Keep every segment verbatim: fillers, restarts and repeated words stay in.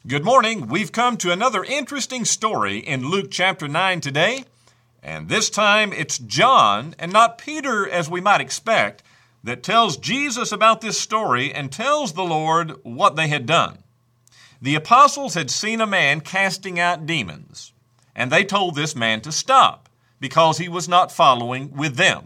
Good morning. We've come to another interesting story in Luke chapter nine today. And this time it's John and not Peter, as we might expect, that tells Jesus about this story and tells the Lord what they had done. The apostles had seen a man casting out demons, and they told this man to stop because he was not following with them.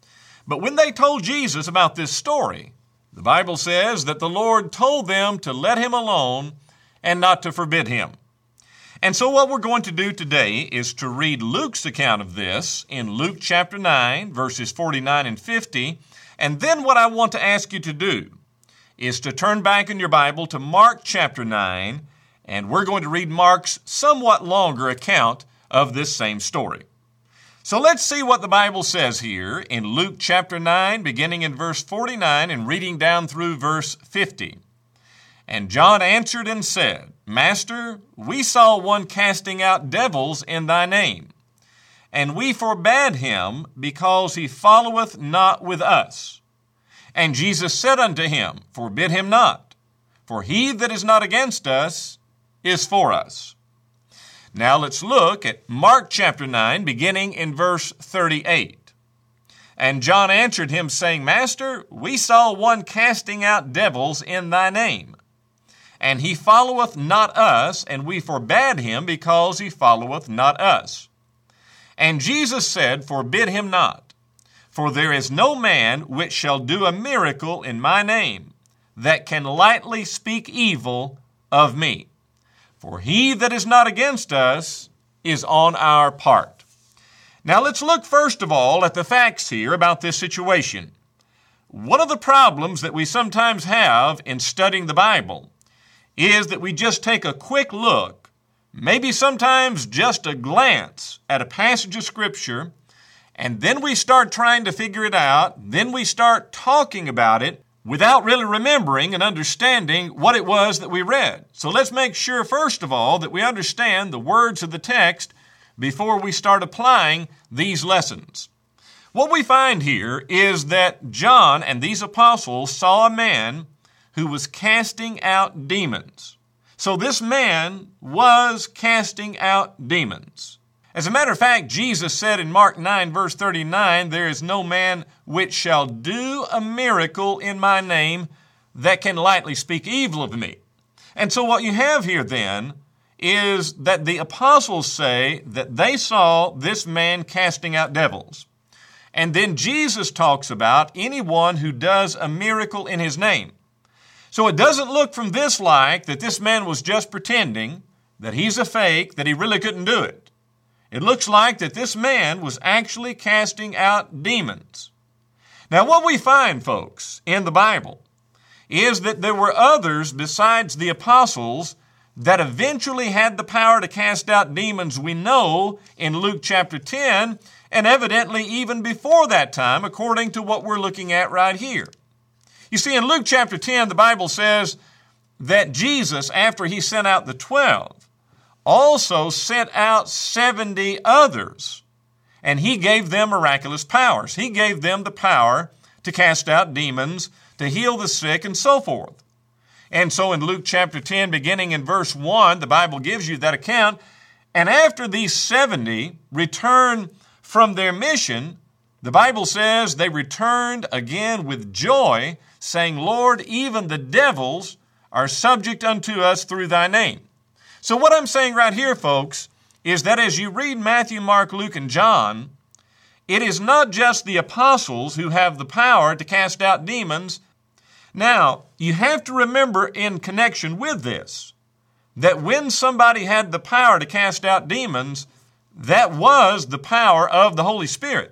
But when they told Jesus about this story, the Bible says that the Lord told them to let him alone and not to forbid him. And so what we're going to do today is to read Luke's account of this in Luke chapter nine, verses forty-nine and fifty. And then what I want to ask you to do is to turn back in your Bible to Mark chapter nine, and we're going to read Mark's somewhat longer account of this same story. So let's see what the Bible says here in Luke chapter nine, beginning in verse forty-nine and reading down through verse fifty. And John answered and said, Master, we saw one casting out devils in thy name, and we forbade him because he followeth not with us. And Jesus said unto him, Forbid him not, for he that is not against us is for us. Now let's look at Mark chapter nine, beginning in verse thirty-eight. And John answered him, saying, Master, we saw one casting out devils in thy name, and he followeth not us, and we forbade him because he followeth not us. And Jesus said, Forbid him not, for there is no man which shall do a miracle in my name that can lightly speak evil of me. For he that is not against us is on our part. Now let's look first of all at the facts here about this situation. One of the problems that we sometimes have in studying the Bible is that we just take a quick look, maybe sometimes just a glance at a passage of Scripture, and then we start trying to figure it out, then we start talking about it without really remembering and understanding what it was that we read. So let's make sure, first of all, that we understand the words of the text before we start applying these lessons. What we find here is that John and these apostles saw a man who was casting out demons. So this man was casting out demons. As a matter of fact, Jesus said in Mark nine, verse thirty-nine, There is no man which shall do a miracle in my name that can lightly speak evil of me. And so what you have here then is that the apostles say that they saw this man casting out devils. And then Jesus talks about anyone who does a miracle in his name. So it doesn't look from this like that this man was just pretending, that he's a fake, that he really couldn't do it. It looks like that this man was actually casting out demons. Now what we find, folks, in the Bible is that there were others besides the apostles that eventually had the power to cast out demons, we know in Luke chapter ten, and evidently even before that time, according to what we're looking at right here. You see, in Luke chapter ten, the Bible says that Jesus, after he sent out the twelve, also sent out seventy others, and he gave them miraculous powers. He gave them the power to cast out demons, to heal the sick, and so forth. And so in Luke chapter ten, beginning in verse one, the Bible gives you that account. And after these seventy returned from their mission, the Bible says they returned again with joy, saying, Lord, even the devils are subject unto us through thy name. So what I'm saying right here, folks, is that as you read Matthew, Mark, Luke, and John, it is not just the apostles who have the power to cast out demons. Now, you have to remember in connection with this, that when somebody had the power to cast out demons, that was the power of the Holy Spirit.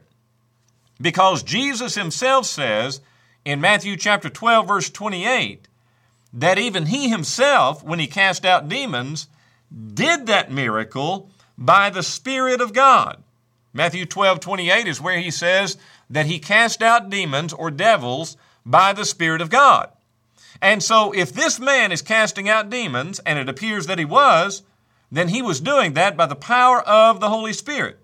Because Jesus himself says in Matthew chapter twelve, verse twenty-eight, that even he himself, when he cast out demons, did that miracle by the Spirit of God. Matthew twelve, twenty-eight is where he says that he cast out demons or devils by the Spirit of God. And so if this man is casting out demons, and it appears that he was, then he was doing that by the power of the Holy Spirit.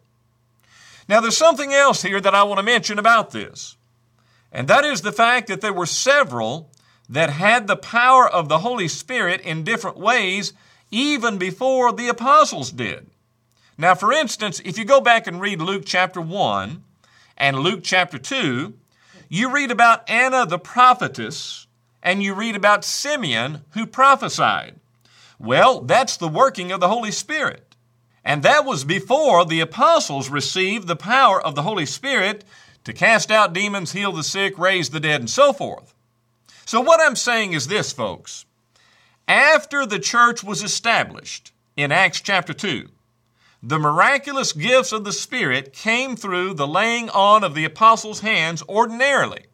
Now there's something else here that I want to mention about this, and that is the fact that there were several that had the power of the Holy Spirit in different ways even before the apostles did. Now, for instance, if you go back and read Luke chapter one and Luke chapter two, you read about Anna the prophetess, and you read about Simeon who prophesied. Well, that's the working of the Holy Spirit. And that was before the apostles received the power of the Holy Spirit to cast out demons, heal the sick, raise the dead, and so forth. So what I'm saying is this, folks. After the church was established in Acts chapter two, the miraculous gifts of the Spirit came through the laying on of the apostles' hands ordinarily.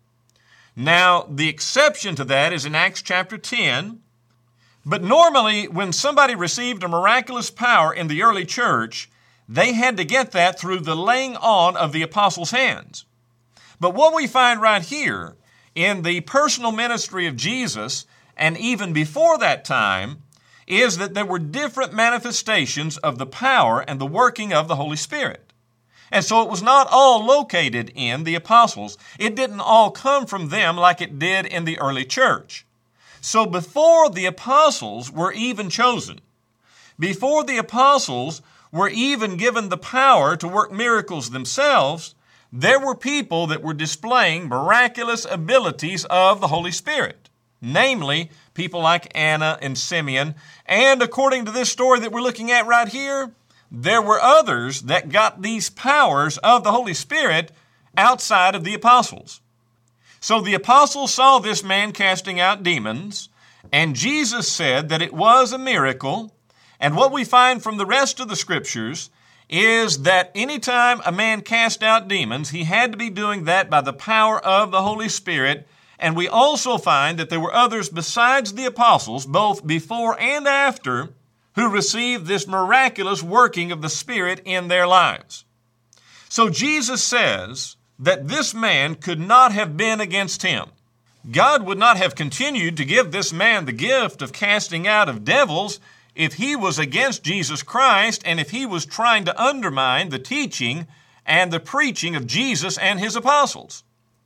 Now, the exception to that is in Acts chapter ten. But normally, when somebody received a miraculous power in the early church, they had to get that through the laying on of the apostles' hands. But what we find right here in the personal ministry of Jesus, and even before that time, is that there were different manifestations of the power and the working of the Holy Spirit. And so it was not all located in the apostles. It didn't all come from them like it did in the early church. So before the apostles were even chosen, before the apostles were even given the power to work miracles themselves, there were people that were displaying miraculous abilities of the Holy Spirit. Namely, people like Anna and Simeon. And according to this story that we're looking at right here, there were others that got these powers of the Holy Spirit outside of the apostles. So the apostles saw this man casting out demons, and Jesus said that it was a miracle. And what we find from the rest of the scriptures is that anytime a man cast out demons, he had to be doing that by the power of the Holy Spirit. And we also find that there were others besides the apostles, both before and after, who received this miraculous working of the Spirit in their lives. So Jesus says that this man could not have been against him. God would not have continued to give this man the gift of casting out of devils if he was against Jesus Christ and if he was trying to undermine the teaching and the preaching of Jesus and his apostles.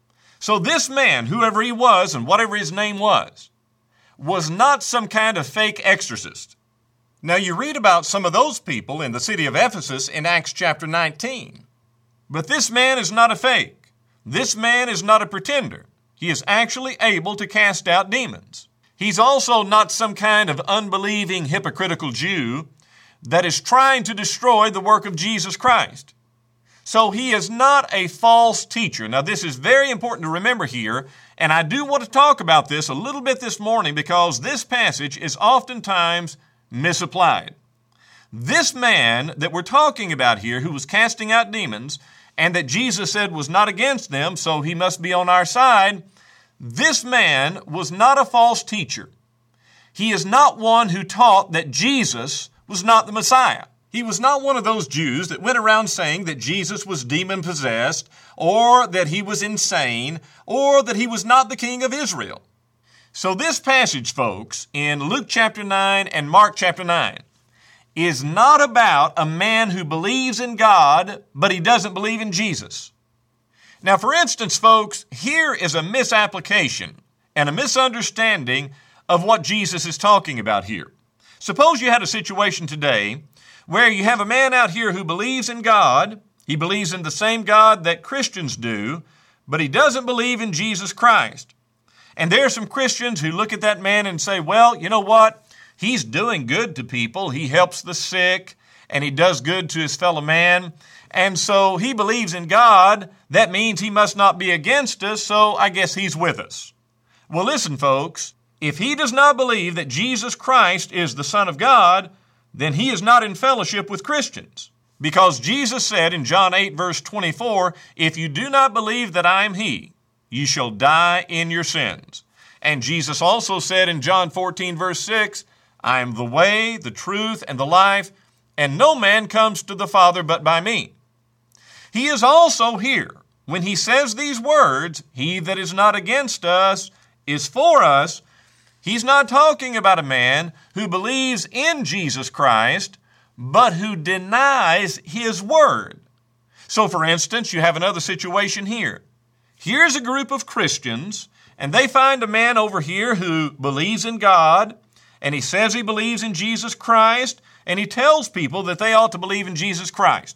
So this man, whoever he was and whatever his name was, was not some kind of fake exorcist. Now you read about some of those people in the city of Ephesus in Acts chapter nineteen. But this man is not a fake. This man is not a pretender. He is actually able to cast out demons. He's also not some kind of unbelieving, hypocritical Jew that is trying to destroy the work of Jesus Christ. So he is not a false teacher. Now, this is very important to remember here, and I do want to talk about this a little bit this morning because this passage is oftentimes misapplied. This man that we're talking about here, who was casting out demons, and that Jesus said was not against them, so he must be on our side, this man was not a false teacher. He is not one who taught that Jesus was not the Messiah. He was not one of those Jews that went around saying that Jesus was demon-possessed, or that he was insane, or that he was not the king of Israel. So this passage, folks, in Luke chapter nine and Mark chapter nine, is not about a man who believes in God, but he doesn't believe in Jesus. Now, for instance, folks, here is a misapplication and a misunderstanding of what Jesus is talking about here. Suppose you had a situation today where you have a man out here who believes in God. He believes in the same God that Christians do, but he doesn't believe in Jesus Christ. And there are some Christians who look at that man and say, well, you know what? He's doing good to people. He helps the sick, and he does good to his fellow man. And so he believes in God. That means he must not be against us, so I guess he's with us. Well, listen, folks, if he does not believe that Jesus Christ is the Son of God, then he is not in fellowship with Christians. Because Jesus said in John eight, verse twenty-four, if you do not believe that I am he, you shall die in your sins. And Jesus also said in John fourteen, verse six, I am the way, the truth, and the life, and no man comes to the Father but by me. He is also here. When he says these words, he that is not against us is for us, he's not talking about a man who believes in Jesus Christ, but who denies his word. So, for instance, you have another situation here. Here's a group of Christians, and they find a man over here who believes in God, and he says he believes in Jesus Christ, and he tells people that they ought to believe in Jesus Christ.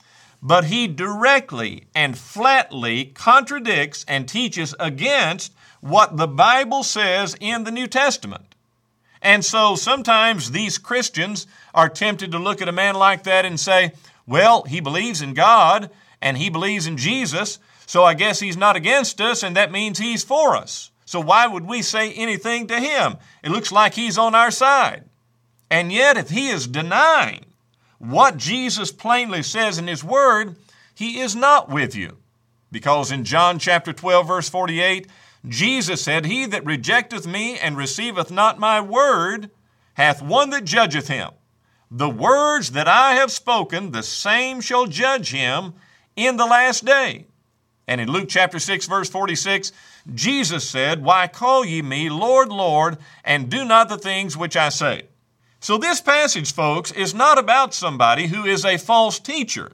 But he directly and flatly contradicts and teaches against what the Bible says in the New Testament. And so sometimes these Christians are tempted to look at a man like that and say, well, he believes in God and he believes in Jesus, so I guess he's not against us, and that means he's for us. So why would we say anything to him? It looks like he's on our side. And yet, if he is denying what Jesus plainly says in his word, he is not with you. Because in John chapter twelve, verse forty-eight, Jesus said, he that rejecteth me and receiveth not my word hath one that judgeth him. The words that I have spoken, the same shall judge him in the last day. And in Luke chapter six, verse forty-six, Jesus said, why call ye me Lord, Lord, and do not the things which I say? So this passage, folks, is not about somebody who is a false teacher.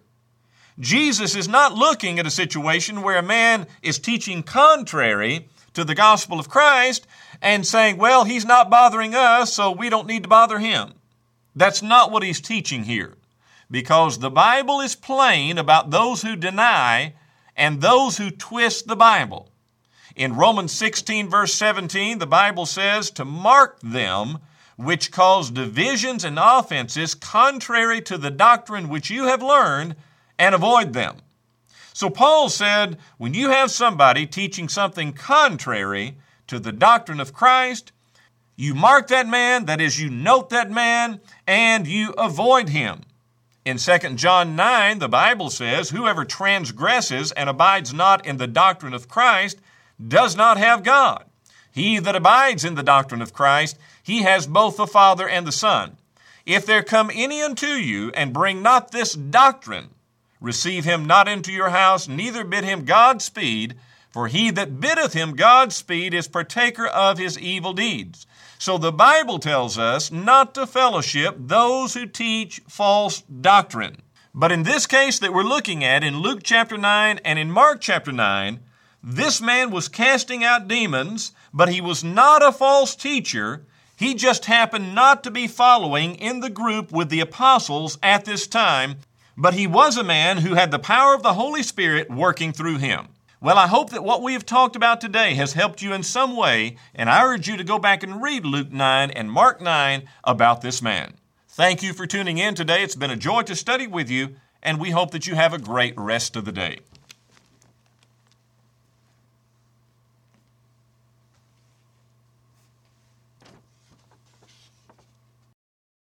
Jesus is not looking at a situation where a man is teaching contrary to the gospel of Christ and saying, well, he's not bothering us, so we don't need to bother him. That's not what he's teaching here, because the Bible is plain about those who deny and those who twist the Bible. In Romans sixteen, verse seventeen, the Bible says to mark them which cause divisions and offenses contrary to the doctrine which you have learned, and avoid them. So Paul said, when you have somebody teaching something contrary to the doctrine of Christ, you mark that man, that is, you note that man, and you avoid him. In Second John nine, the Bible says, whoever transgresses and abides not in the doctrine of Christ does not have God. He that abides in the doctrine of Christ, he has both the Father and the Son. If there come any unto you and bring not this doctrine, receive him not into your house, neither bid him Godspeed, for he that biddeth him Godspeed is partaker of his evil deeds. So the Bible tells us not to fellowship those who teach false doctrine. But in this case that we're looking at in Luke chapter nine and in Mark chapter nine, this man was casting out demons, but he was not a false teacher. He just happened not to be following in the group with the apostles at this time, but he was a man who had the power of the Holy Spirit working through him. Well, I hope that what we have talked about today has helped you in some way, and I urge you to go back and read Luke nine and Mark nine about this man. Thank you for tuning in today. It's been a joy to study with you, and we hope that you have a great rest of the day.